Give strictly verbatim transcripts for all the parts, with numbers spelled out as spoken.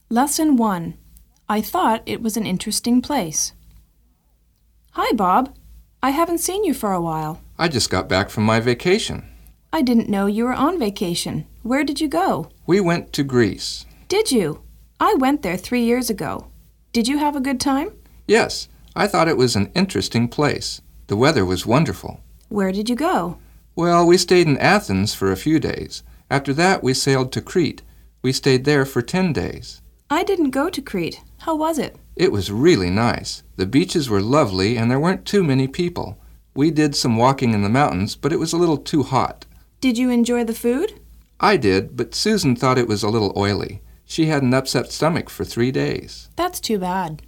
Lesson one. I thought it was an interesting place. Hi, Bob. I haven't seen you for a while. I just got back from my vacation. I didn't know you were on vacation. Where did you go? We went to Greece. Did you? I went there three years ago. Did you have a good time? Yes, I thought it was an interesting place. The weather was wonderful. Where did you go? Well, we stayed in Athens for a few days. After that, we sailed to Crete. We stayed there for ten days. I didn't go to Crete. How was it? It was really nice. The beaches were lovely and there weren't too many people. We did some walking in the mountains, but it was a little too hot. Did you enjoy the food? I did, but Susan thought it was a little oily. She had an upset stomach for three days. That's too bad.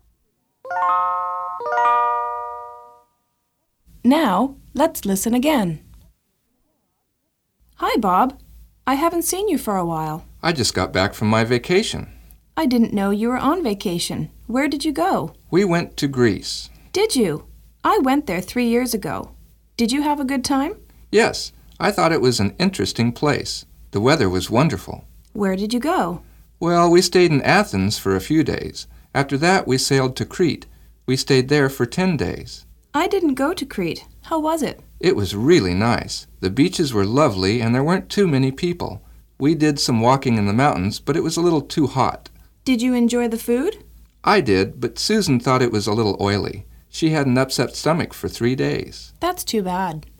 Now, let's listen again. Hi, Bob. I haven't seen you for a while. I just got back from my vacation. I didn't know you were on vacation. Where did you go? We went to Greece. Did you? I went there three years ago. Did you have a good time? Yes, I thought it was an interesting place. The weather was wonderful. Where did you go? Well, we stayed in Athens for a few days. After that, we sailed to Crete. We stayed there for ten days. I didn't go to Crete. How was it? It was really nice. The beaches were lovely and there weren't too many people. We did some walking in the mountains, but it was a little too hot. Did you enjoy the food? I did, but Susan thought it was a little oily. She had an upset stomach for three days. That's too bad.